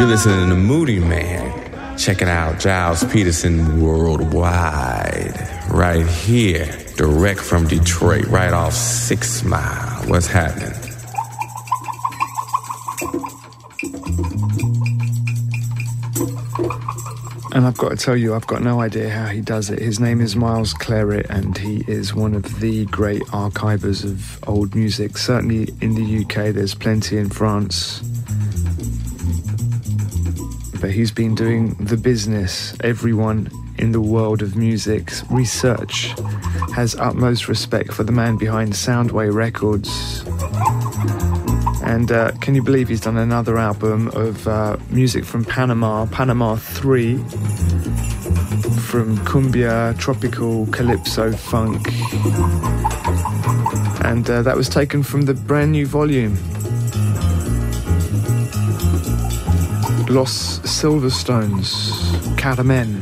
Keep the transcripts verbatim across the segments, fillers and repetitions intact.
You're listening to Moody Man. Checking out Giles Peterson Worldwide. Right here, direct from Detroit, right off Six Mile. What's happening? And I've got to tell you, I've got no idea how he does it. His name is Miles Claret, and he is one of the great archivers of old music. Certainly in the U K, there's plenty in France. But he's been doing the business. Everyone in the world of music research has utmost respect for the man behind Soundway Records. And uh, can you believe he's done another album of uh, music from Panama, Panama three, from cumbia, tropical, calypso, funk. And uh, that was taken from the brand new volume, Los Silverstones, Carmen.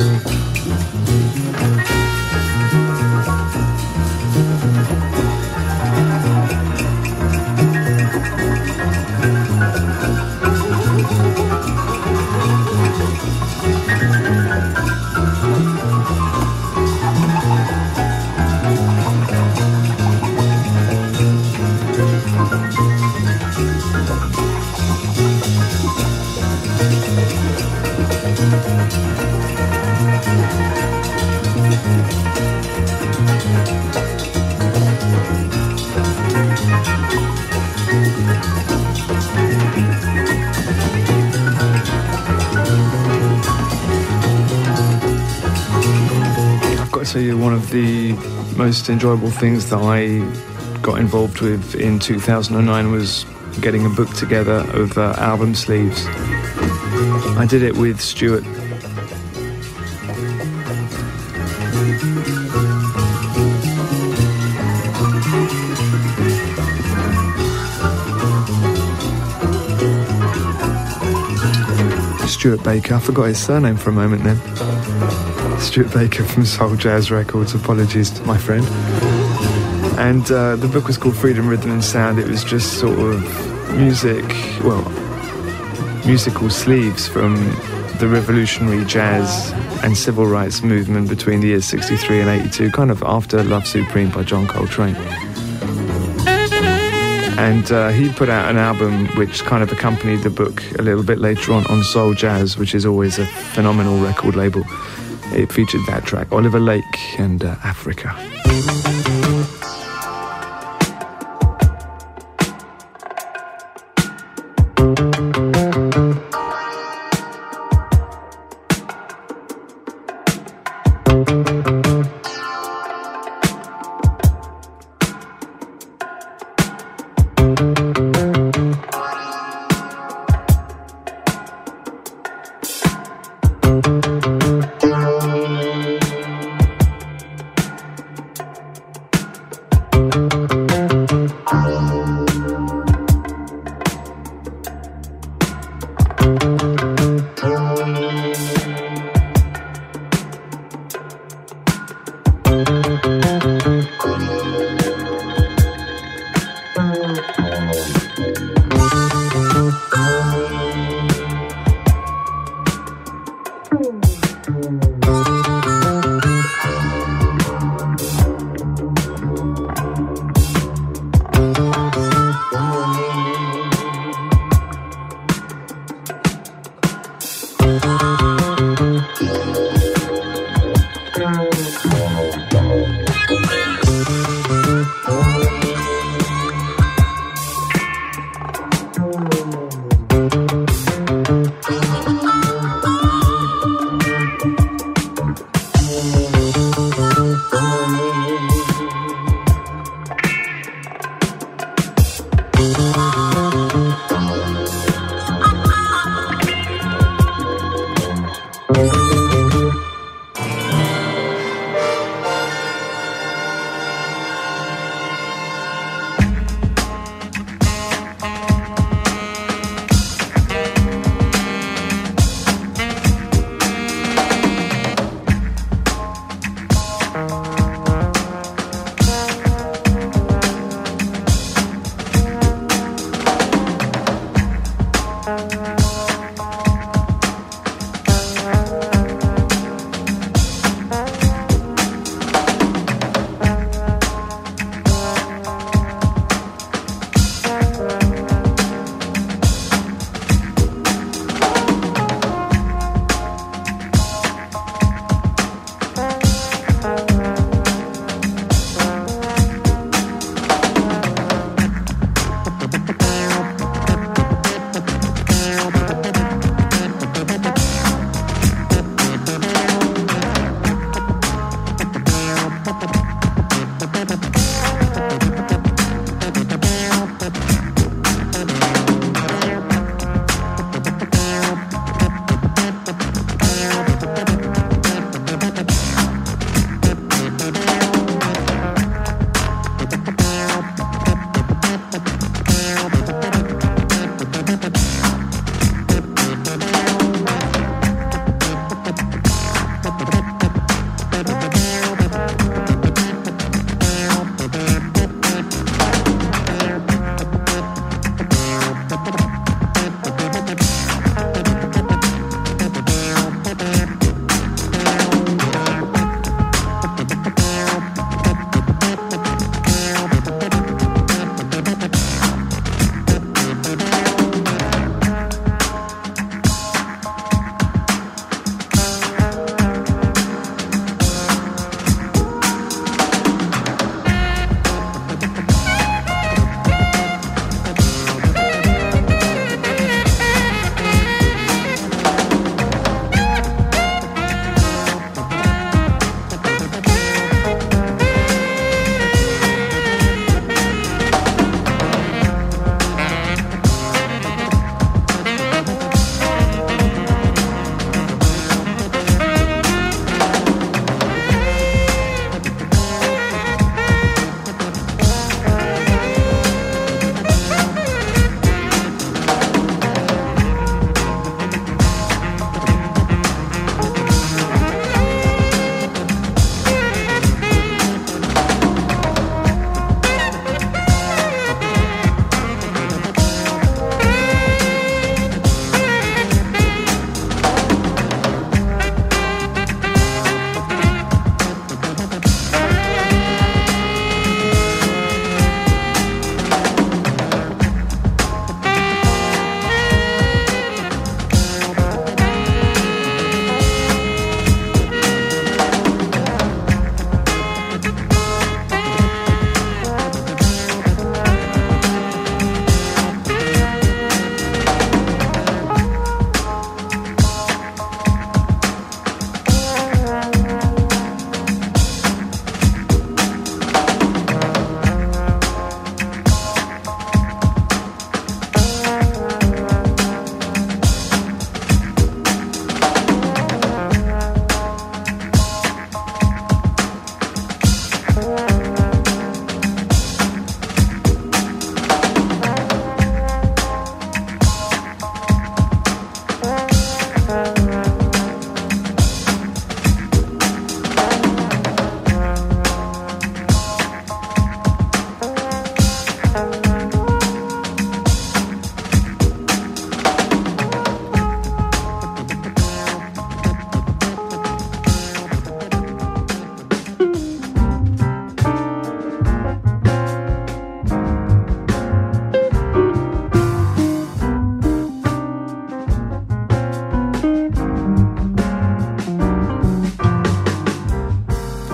I'll tell you, one of the most enjoyable things that I got involved with in two thousand nine was getting a book together of uh, album sleeves. I did it with Stuart. Stuart Baker, I forgot his surname for a moment then. Stuart Baker from Soul Jazz Records, apologies to my friend. And uh, the book was called Freedom, Rhythm and Sound. It was just sort of music, well, musical sleeves from the revolutionary jazz and civil rights movement between the years sixty-three and eighty-two, kind of after Love Supreme by John Coltrane. And uh, he put out an album which kind of accompanied the book a little bit later on on Soul Jazz, which is always a phenomenal record label. It featured that track, Oliver Lake and uh, Africa.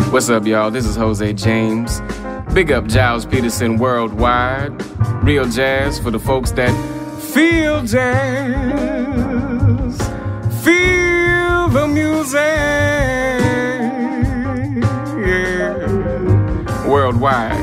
What's up, y'all? This is Jose James. Big up Giles Peterson worldwide. Real jazz for the folks that feel jazz. Feel the music. Yeah. Worldwide.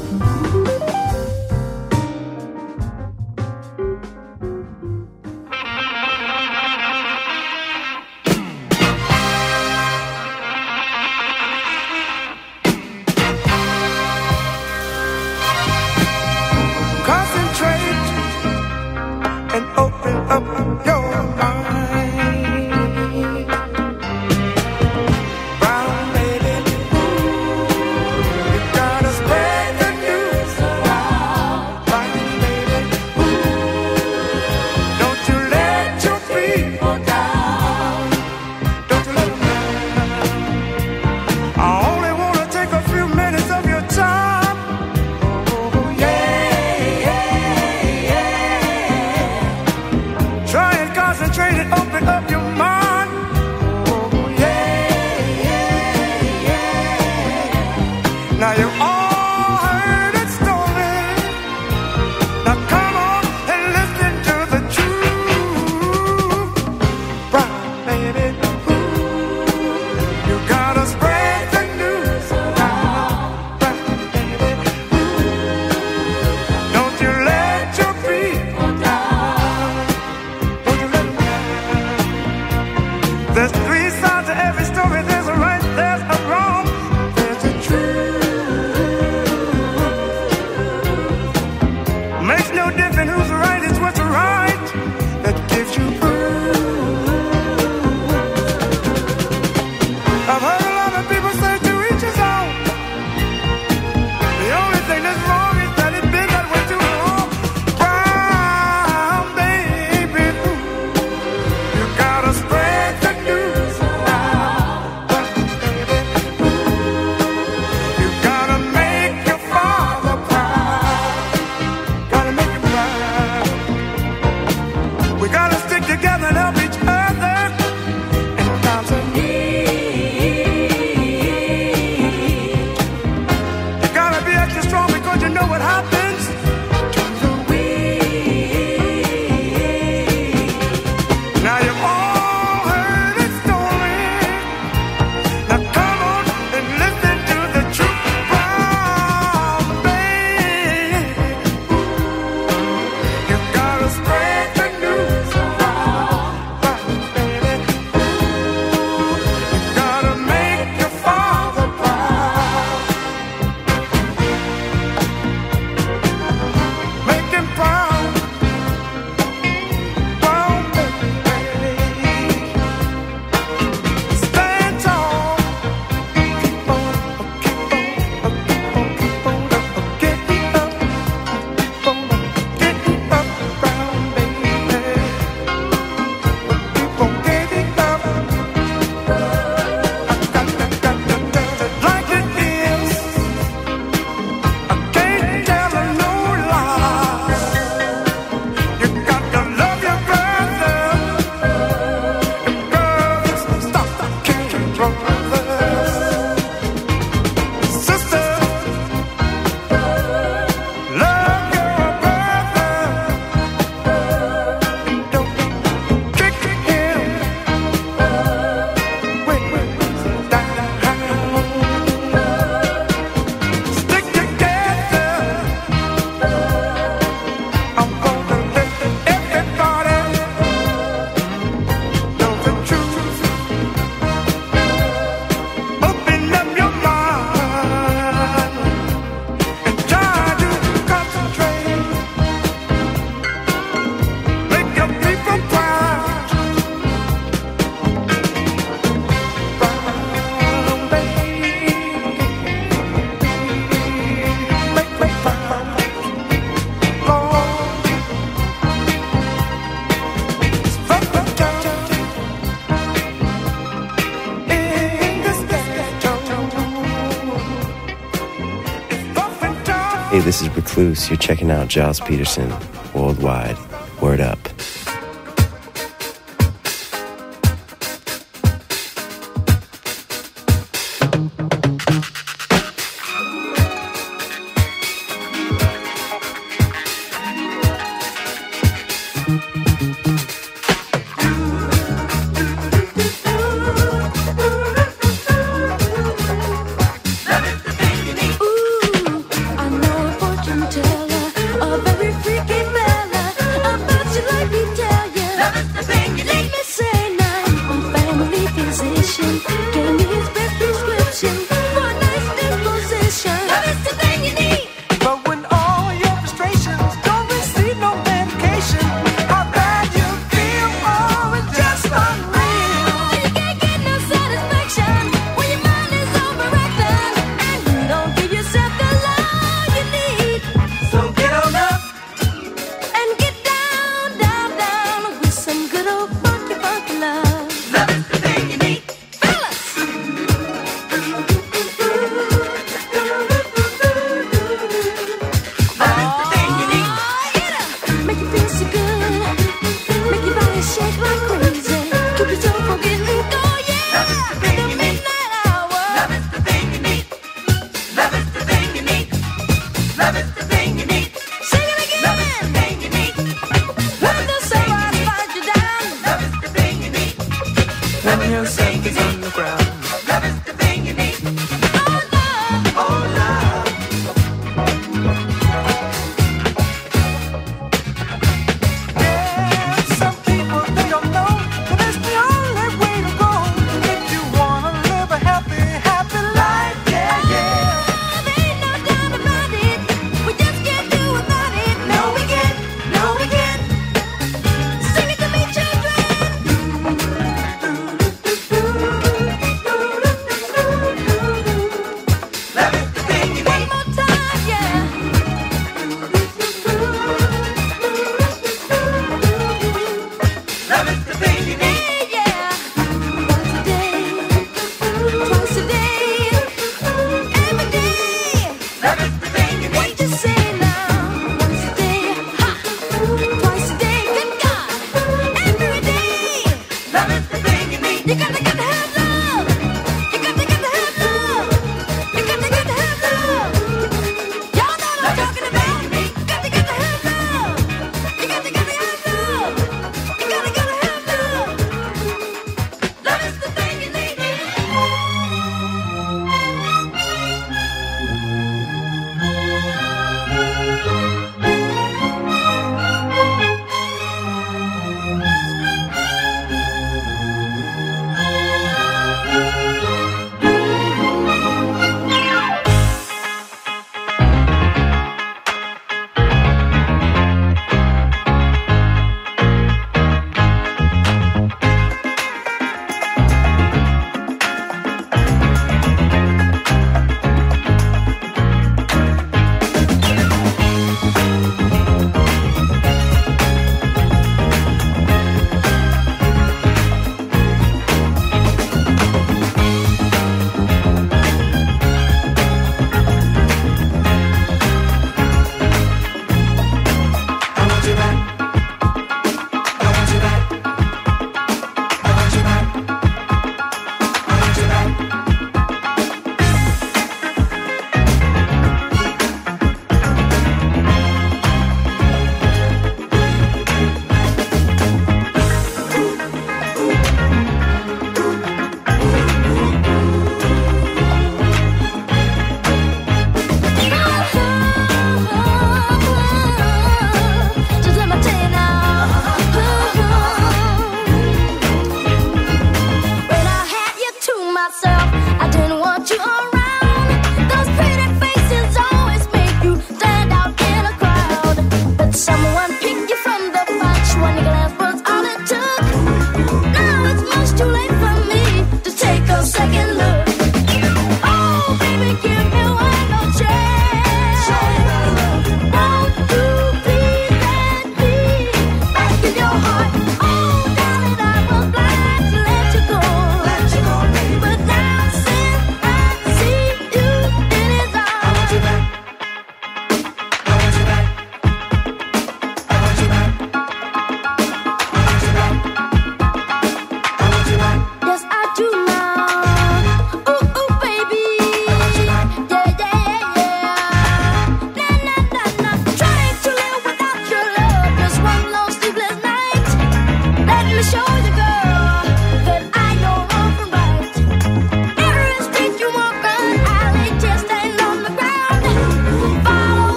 Hey, this is Recluse. You're checking out Giles Peterson worldwide. Word up.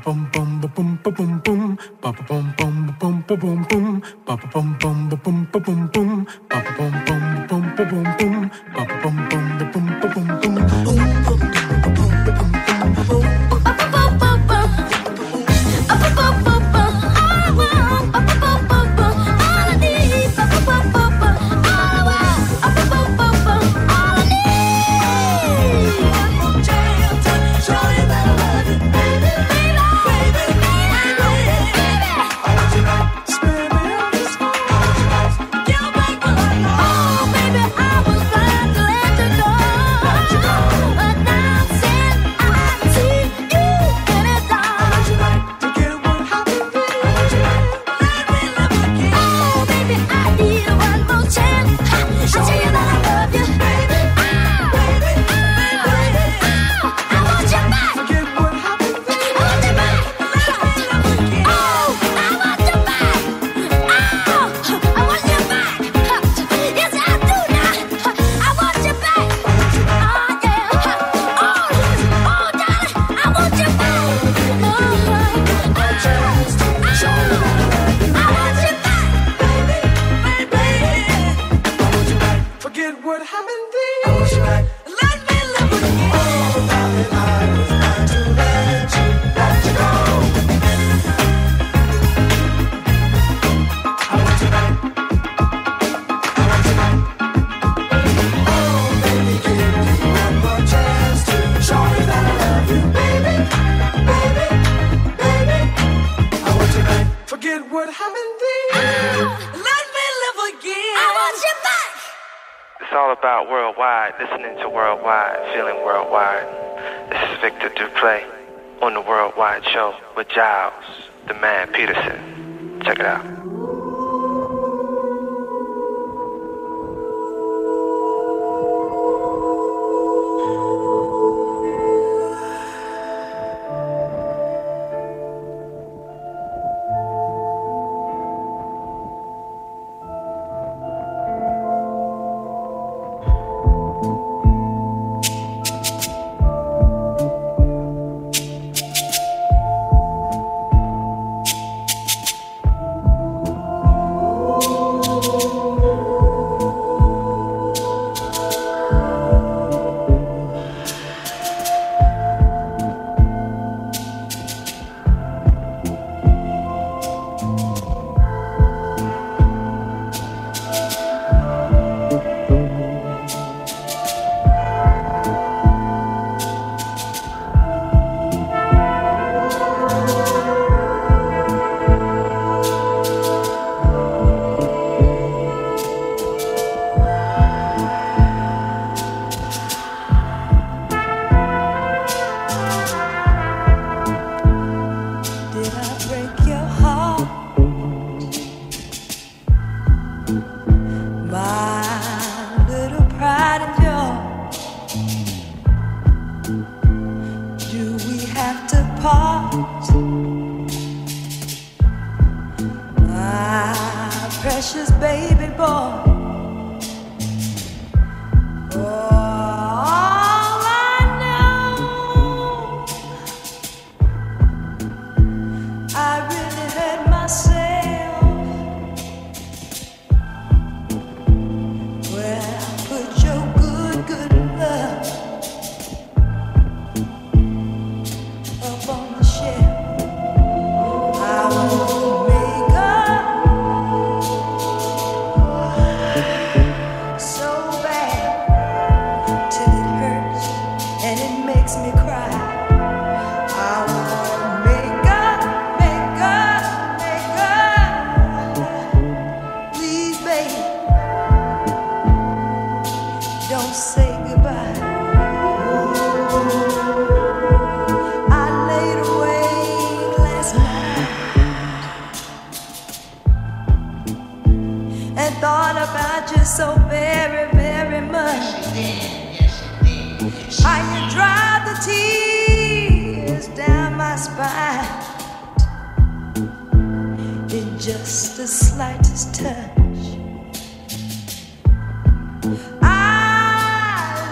Listening to Worldwide, feeling worldwide. This is Victor Duplay on the Worldwide Show with Giles, the man Peterson. Check it out.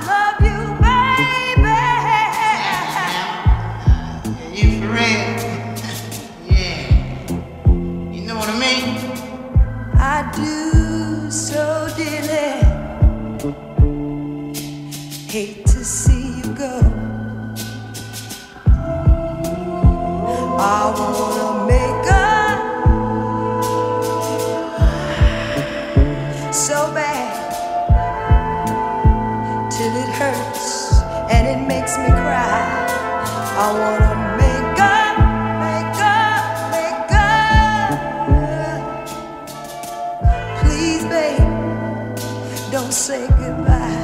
You for real? I do so dearly hate to see you go. I wanna make up so bad till it hurts and it makes me cry. I wanna make up, make up, make up. Please, babe, don't say goodbye.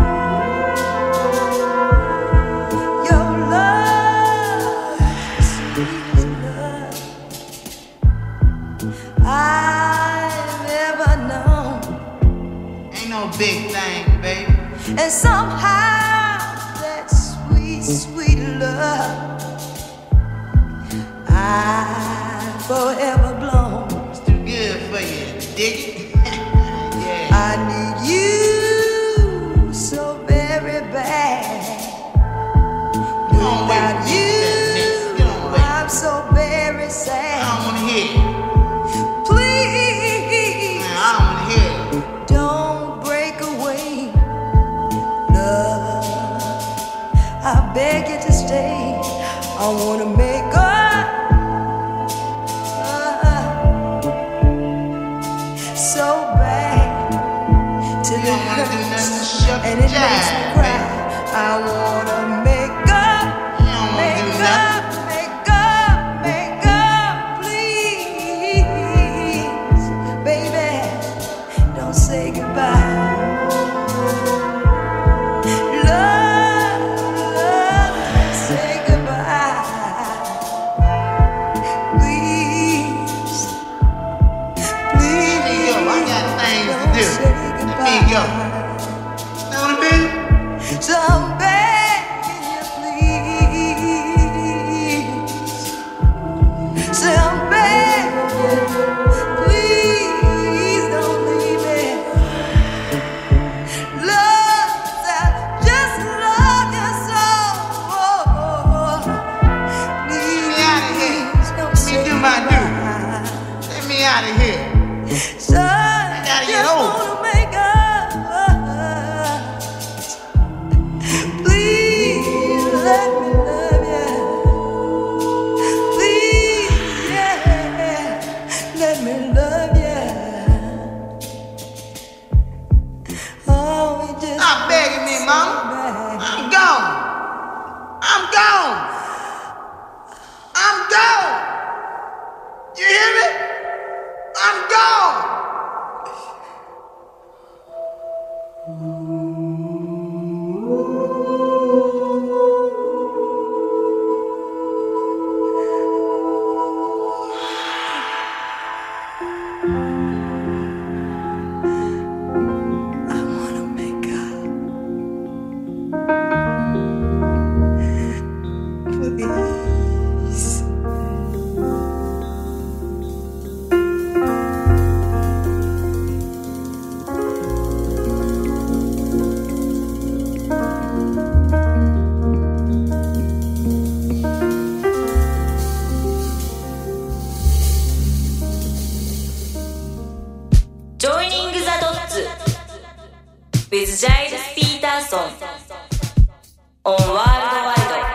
Your love, sweet love, I've ever known. Ain't no big thing, baby. And somehow that sweet, sweet love I forever blown. It's too good for you, dig it? Yeah. I need you so very bad. Without you, I'm so very sad. I don't wanna hear it. Please, Man, I don't wanna hear it. don't break away, love. I beg you to stay. I wanna make up uh, so bad till You it don't wanna do nothing hurts but shut and the it makes me jive, cry. baby. I wanna make up, You don't wanna do make nothing. up, make up, make up, please, baby, don't say goodbye. Love, love, say goodbye. Please, please, Let me go. I got things to don't do. say Let goodbye. me go. Know what I mean? So I'm begging you, please. Say I'm begging you, please don't leave me. Love, I just love you so. Please, me outta here. don't Let me say do my due. goodbye. Let me out of here. So I gotta get just over. wanna make up. Please let me love you. Please, yeah, let me love you. Oh, we just Stop begging me, mama. back. I'm gone. I'm gone. I'm gone. You hear me? I'm gone. I wanna make up. Please. Joining the Dots with Giles Peterson on Worldwide.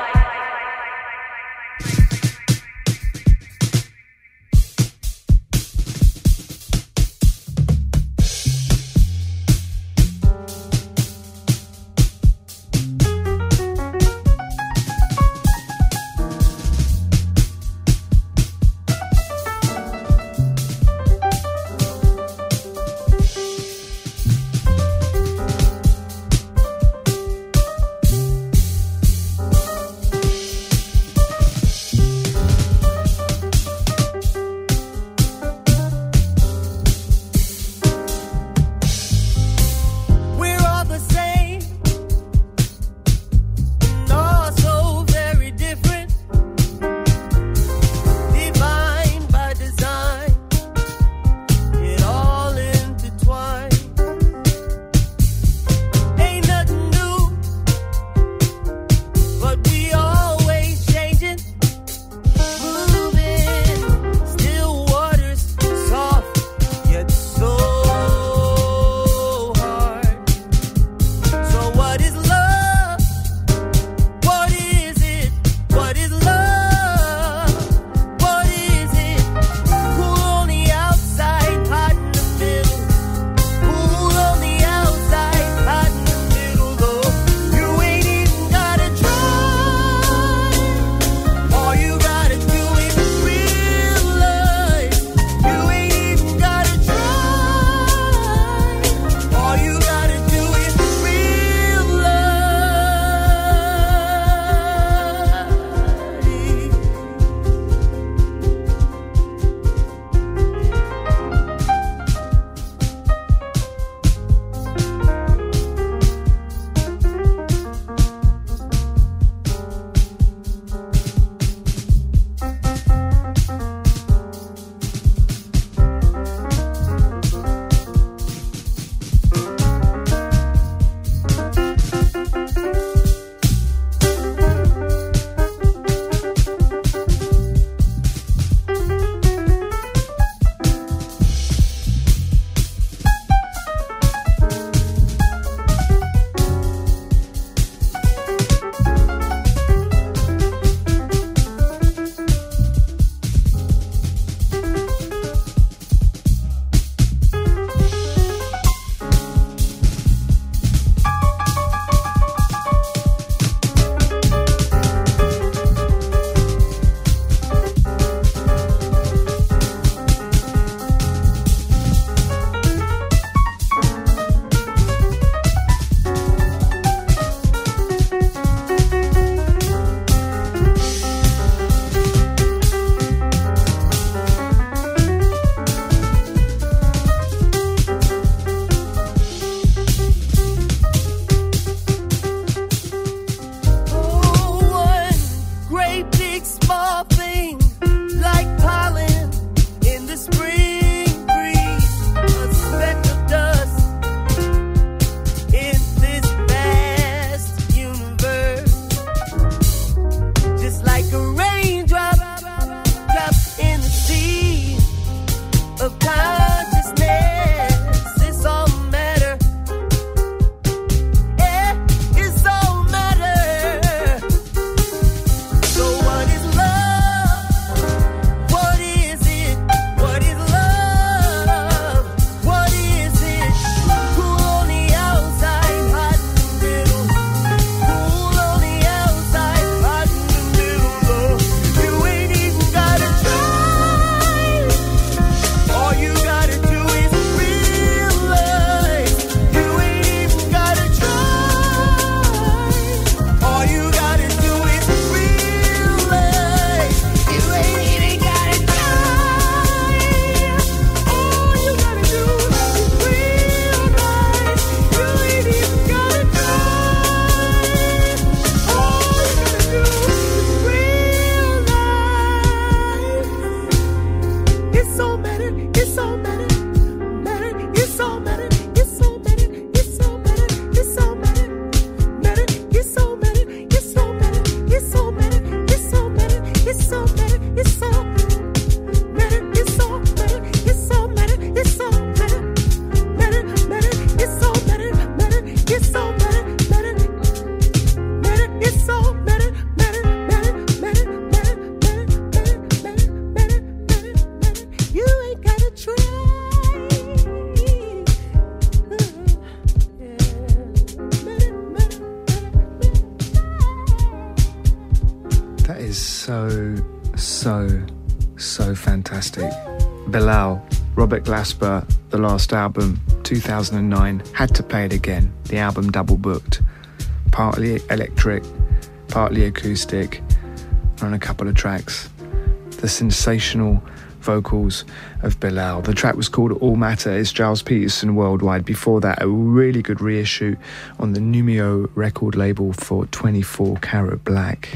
so, so, so fantastic. Bilal, Robert Glasper, the last album, two thousand nine, had to play it again. The album double booked. Partly electric, partly acoustic, on a couple of tracks. The sensational vocals of Bilal. The track was called All Matter. It's Gilles Peterson Worldwide. Before that, a really good reissue on the Numio record label for twenty-four Karat Black.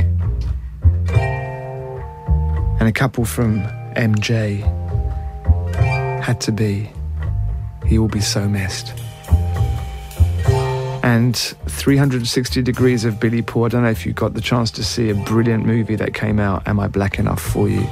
And a couple from M J, Had to Be, He Will Be So Missed. And three hundred sixty Degrees of Billy Paul. I don't know if you got the chance to see a brilliant movie that came out, Am I Black Enough For You?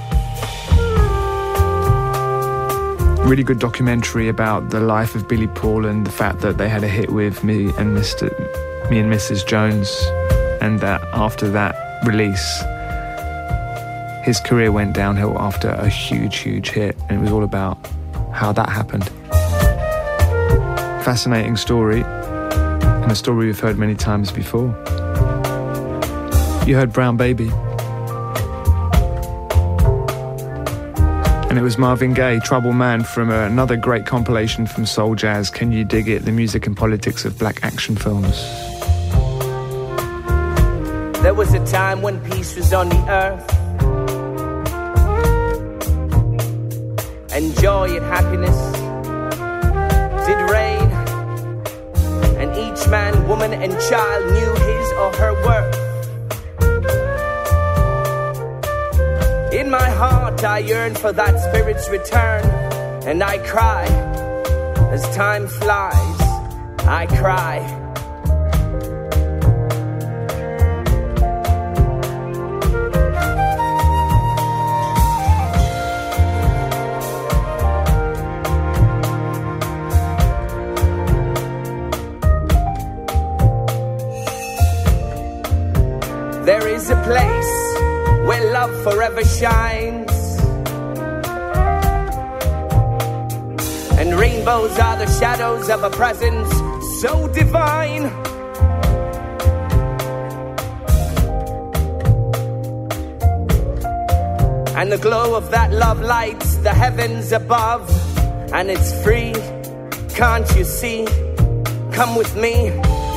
Really good documentary about the life of Billy Paul and the fact that they had a hit with Me and Mister Me and Missus Jones, and that after that release, his career went downhill after a huge, huge hit, and it was all about how that happened. Fascinating story, and a story we've heard many times before. You heard Brown Baby. And it was Marvin Gaye, Trouble Man, from another great compilation from Soul Jazz, Can You Dig It? The Music and Politics of Black Action Films. There was a time when peace was on the earth, and joy and happiness did reign, and each man, woman and child knew his or her worth. In my heart I yearn for that spirit's return, and I cry as time flies, I cry. There is a place where love forever shines, and rainbows are the shadows of a presence so divine. And the glow of that love lights the heavens above, and it's free, can't you see? Come with me.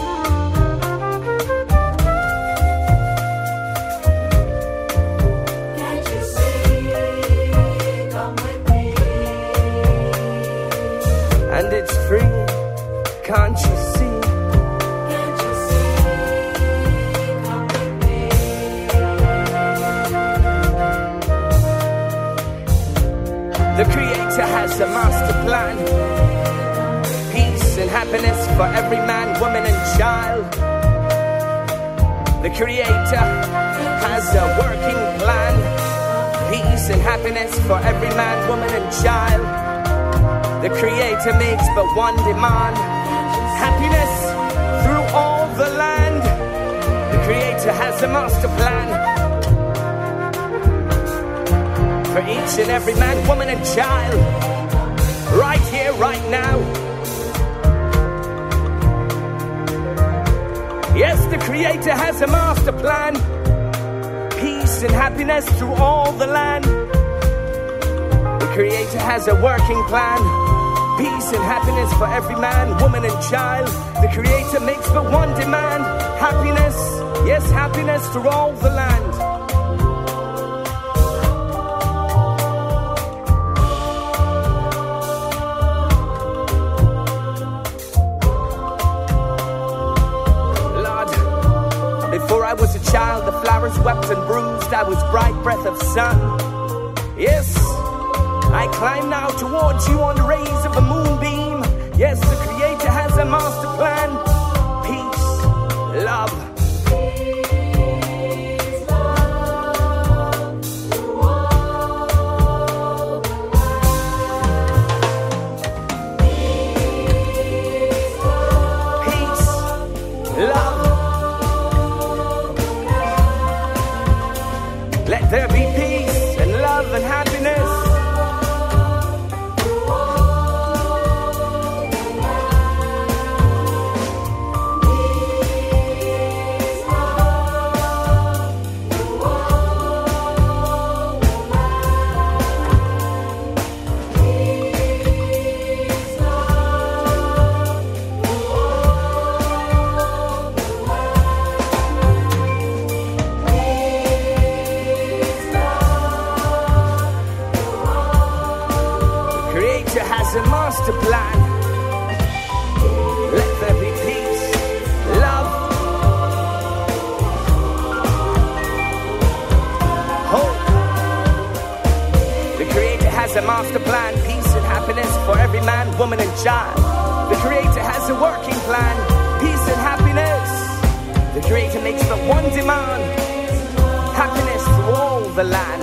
And it's free, can't you see? Can't you see? Come with me. The Creator has a master plan, peace and happiness for every man, woman and child. The Creator has a working plan, peace and happiness for every man, woman and child. The Creator makes but one demand, happiness through all the land. The Creator has a master plan for each and every man, woman and child, right here, right now. Yes, the Creator has a master plan, peace and happiness through all the land. The Creator has a working plan, peace and happiness for every man, woman and child. The Creator makes but one demand, happiness, yes, happiness through all the land. Lord, before I was a child, the flowers wept and bruised. I was bright breath of sun. Yes, I climb now towards you on the rays of a moonbeam. Yes, the Creator has a master plan, peace, love. Peace, love through all the land. Peace, love. Let there be peace and love and happiness. woman and child. The Creator has a working plan, peace and happiness. The Creator makes the one demand, happiness to all the land.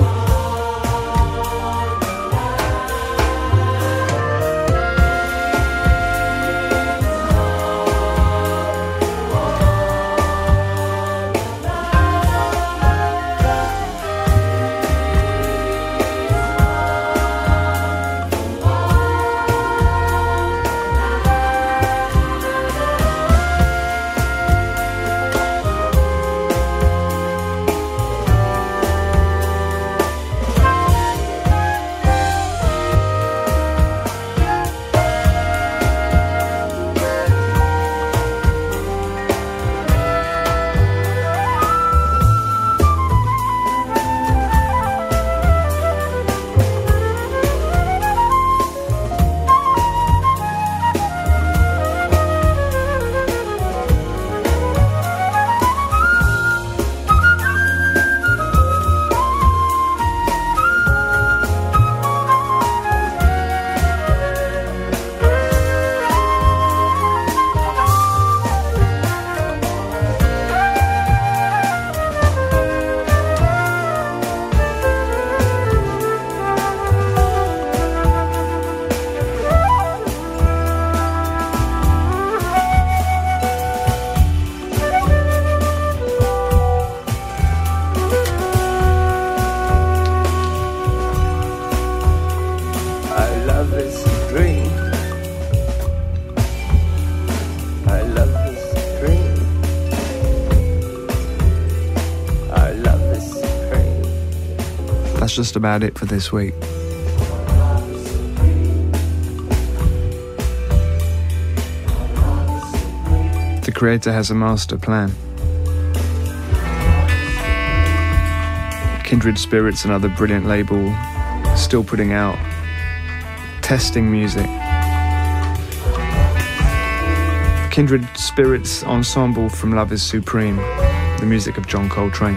That's just about it for this week. The Creator has a master plan. Kindred Spirits, another brilliant label, still putting out testing music. Kindred Spirits Ensemble from Love is Supreme, the music of John Coltrane.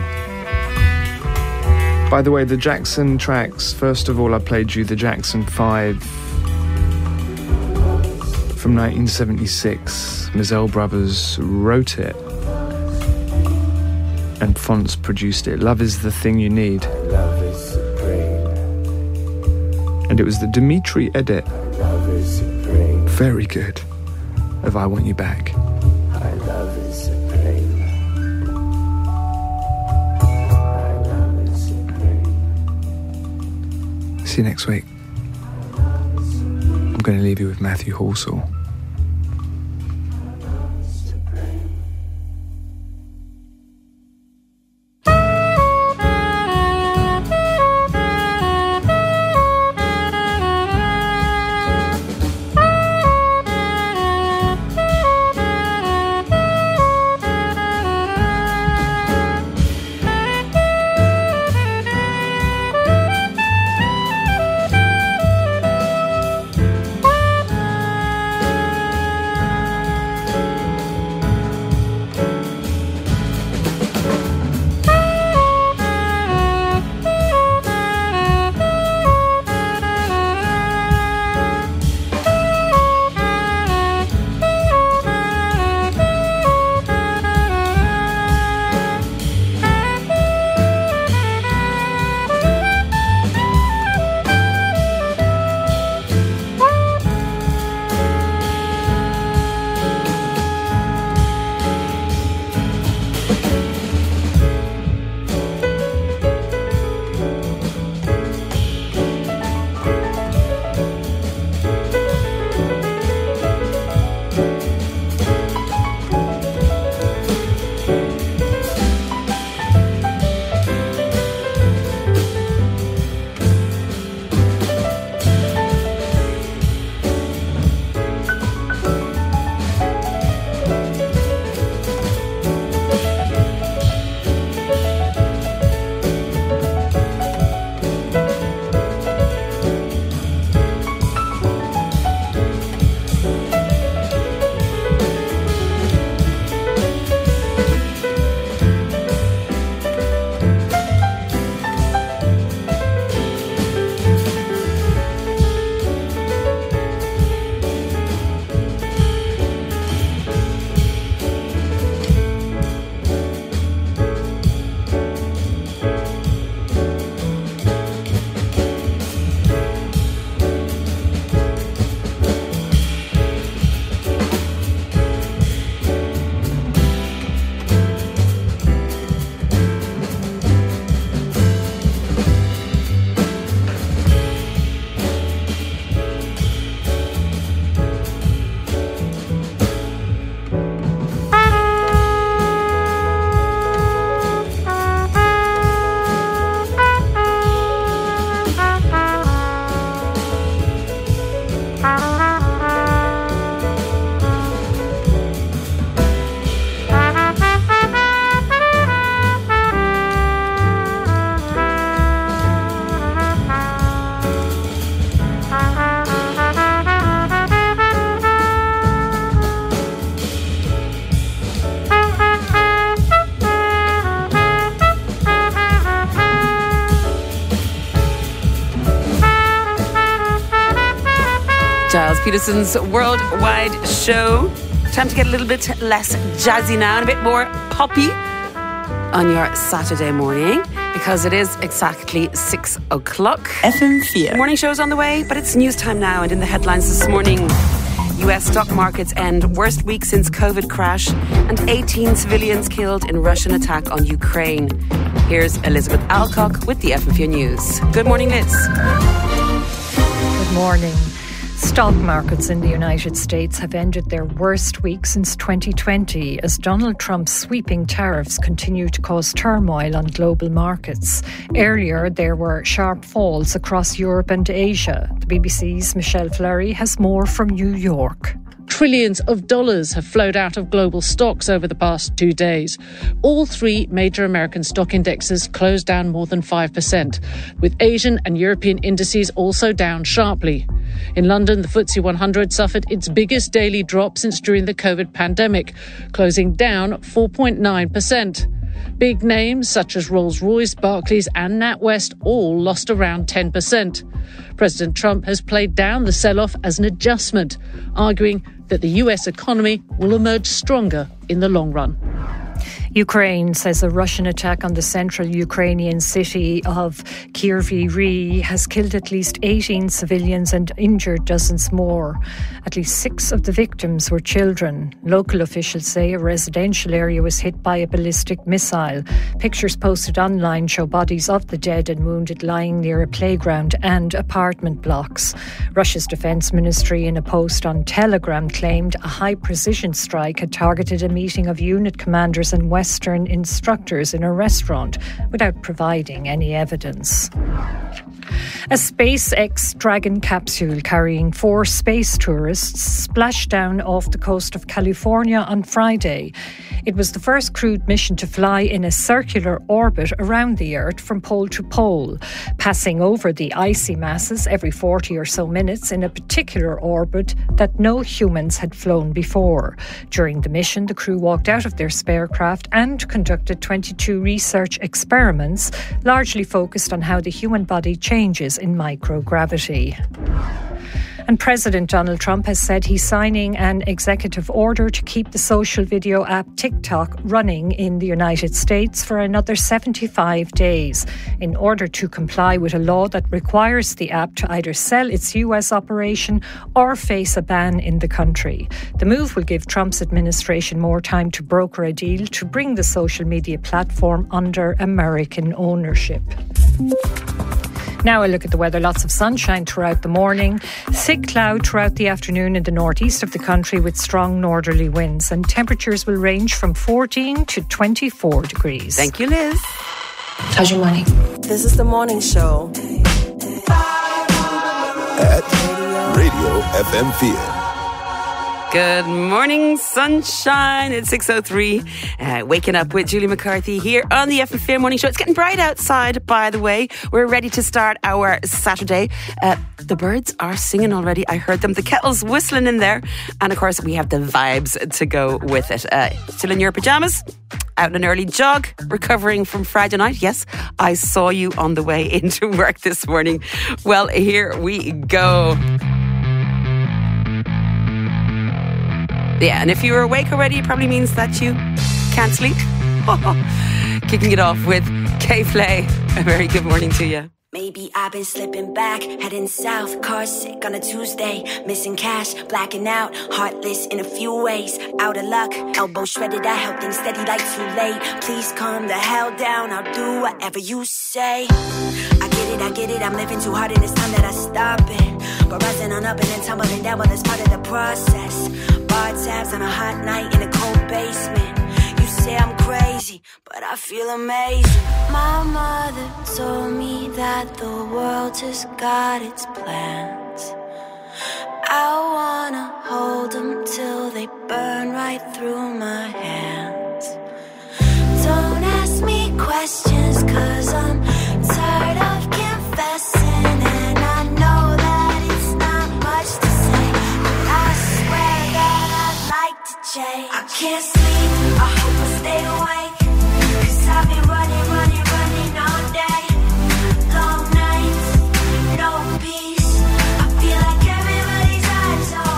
By the way, the Jackson tracks, first of all I played you the Jackson five from nineteen seventy-six. Mizell Brothers wrote it and Fonts produced it. Love is the Thing You Need. Love is supreme. And it was the Dimitri edit. Love is supreme. Very good. Of I Want You Back. I love is supreme. I love is supreme. See you next week. I'm going to leave you with Matthew Halsall. Peterson's Worldwide Show. Time to get a little bit less jazzy now and a bit more poppy on your Saturday morning, because it is exactly six o'clock. F M four. Morning show's on the way, but it's news time now, and in the headlines this morning, U S stock markets end worst week since COVID crash, and eighteen civilians killed in Russian attack on Ukraine. Here's Elizabeth Alcock with the F M four News. Good morning, Liz. Good morning. Stock markets in the United States have ended their worst week since twenty twenty as Donald Trump's sweeping tariffs continue to cause turmoil on global markets. Earlier, there were sharp falls across Europe and Asia. The B B C's Michelle Fleury has more from New York. Trillions of dollars have flowed out of global stocks over the past two days. All three major American stock indexes closed down more than five percent, with Asian and European indices also down sharply. In London, the F T S E one hundred suffered its biggest daily drop since during the COVID pandemic, closing down four point nine percent. Big names such as Rolls-Royce, Barclays and NatWest all lost around ten percent. President Trump has played down the sell-off as an adjustment, arguing that the U S economy will emerge stronger in the long run. Ukraine says a Russian attack on the central Ukrainian city of Kryvyi has killed at least eighteen civilians and injured dozens more. At least six of the victims were children. Local officials say a residential area was hit by a ballistic missile. Pictures posted online show bodies of the dead and wounded lying near a playground and apartment blocks. Russia's defense ministry in a post on Telegram claimed a high-precision strike had targeted a meeting of unit commanders and Western instructors in a restaurant without providing any evidence. A SpaceX Dragon capsule carrying four space tourists splashed down off the coast of California on Friday. It was the first crewed mission to fly in a circular orbit around the Earth from pole to pole, passing over the icy masses every forty or so minutes in a particular orbit that no humans had flown before. During the mission, the crew walked out of their spacecraft and conducted twenty-two research experiments, largely focused on how the human body changes in microgravity. And President Donald Trump has said he's signing an executive order to keep the social video app TikTok running in the United States for another seventy-five days in order to comply with a law that requires the app to either sell its U S operation or face a ban in the country. The move will give Trump's administration more time to broker a deal to bring the social media platform under American ownership. Now a look at the weather. Lots of sunshine throughout the morning. Thick cloud throughout the afternoon in the northeast of the country with strong northerly winds. And temperatures will range from fourteen to twenty-four degrees. Thank you, Liz. How's your morning? This is the morning show. At Radio F M four. Good morning, sunshine. It's six oh three. Uh, waking up with Julie McCarthy here on the F M four Morning Show. It's getting bright outside, by the way. We're ready to start our Saturday. Uh, the birds are singing already. I heard them. The kettle's whistling in there. And, of course, we have the vibes to go with it. Uh, still in your pyjamas? Out on an early jog? Recovering from Friday night? Yes, I saw you on the way into work this morning. Well, here we go. Yeah, and if you were awake already, it probably means that you can't sleep. Kicking it off with K-Flay. A very good morning to you. Maybe I've been slipping back, heading south, car sick on a Tuesday, missing cash, blacking out, heartless in a few ways, out of luck, elbow shredded, I held things steady like too late, please calm the hell down, I'll do whatever you say, I get it, I get it, I'm living too hard and it's time that I stop it, but rising on up and then tumbling down, well that's part of the process, bar tabs on a hot night in a cold basement, you say I'm crazy, but I feel amazing. My mother told me that the world just got its plans. I wanna hold them till they burn right through my hands. Don't ask me questions, cause I'm tired of confessing, and I know that it's not much to say, but I swear that I'd like to change. I can't sleep, I hope I stay awake, cause I've been running, running, running all day. Long nights, no peace, I feel like everybody's eyes on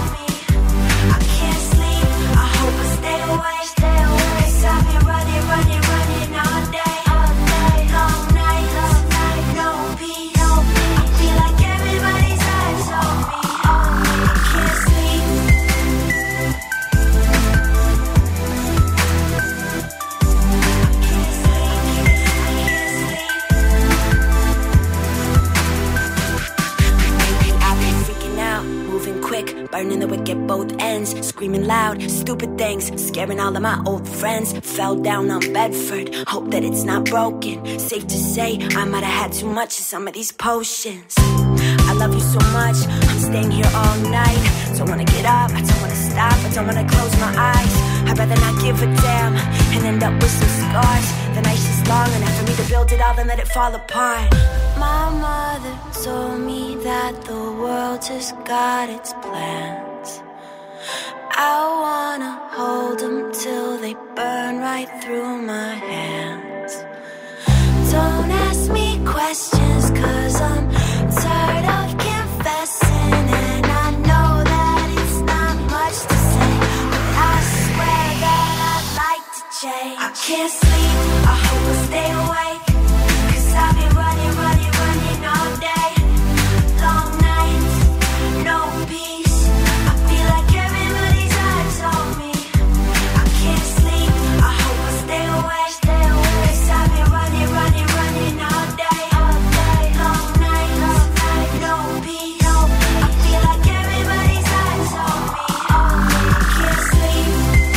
ends, screaming loud, stupid things, scaring all of my old friends. Fell down on Bedford, hope that it's not broken. Safe to say, I might have had too much of some of these potions. I love you so much, I'm staying here all night. Don't wanna get up, I don't wanna stop, I don't wanna close my eyes. I'd rather not give a damn and end up with some scars. The night's just long enough for me to build it all and let it fall apart. My mother told me that the world just got its plans. I wanna hold them till they burn right through my hands. Don't ask me questions, cause I'm tired of confessing. And I know that it's not much to say, but I swear that I'd like to change. I can't sleep, I hope I stay awake, cause I've been running, running, running all day. Long nights, no peace, I feel like everybody's eyes on me. I can't sleep, I hope I stay awake, stay awake, cause I've been running, running, running all day. All day, long nights, long nights, no peace, no, I feel like everybody's eyes on me. I can't sleep.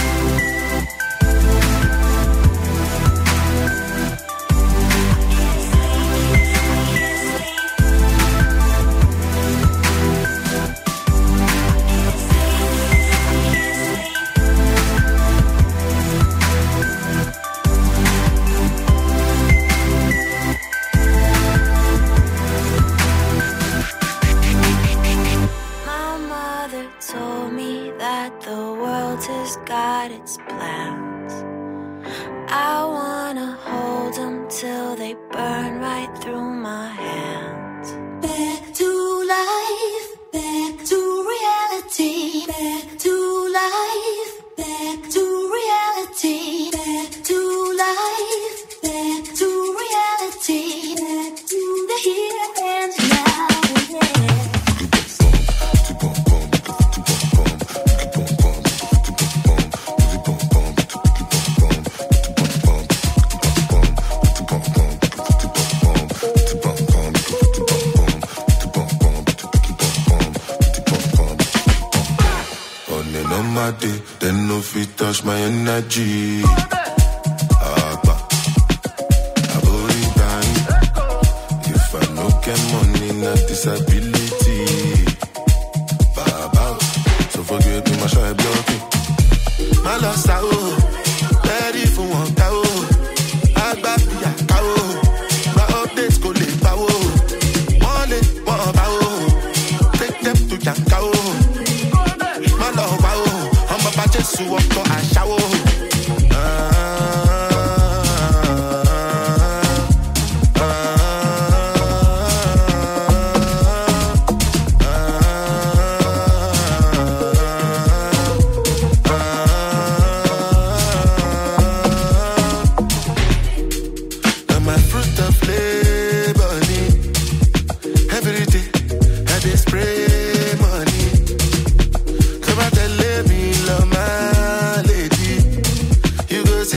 My mother told me that the world has got its plans. I wanna hold them till they burn right through my hands. Back to life, back to reality, back to life, back to reality, back to life, back to reality, back to the here and now. Yeah. Then no fit touch my energy. Agba, abori time. If I no get money, not disability. Baba, so forget me, my shy blocking. My lost out, ready for one cow. Agba, ya cow. My updates go live power. One lit, one power. Take them to your cow. My love, wow. I'm about to walk on a shower.